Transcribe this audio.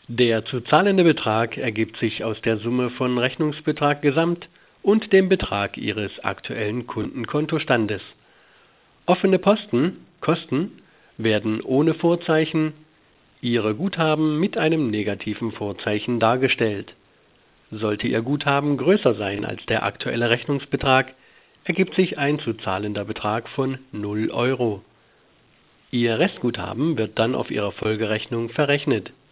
Der zu zahlende Betrag ergibt sich aus der Summe von Rechnungsbetrag Gesamt und dem Betrag Ihres aktuellen Kundenkontostandes. Offene Posten, Kosten, werden ohne Vorzeichen, Ihre Guthaben mit einem negativen Vorzeichen dargestellt. Sollte Ihr Guthaben größer sein als der aktuelle Rechnungsbetrag, ergibt sich ein zu zahlender Betrag von 0 Euro. Ihr Restguthaben wird dann auf Ihrer Folgerechnung verrechnet.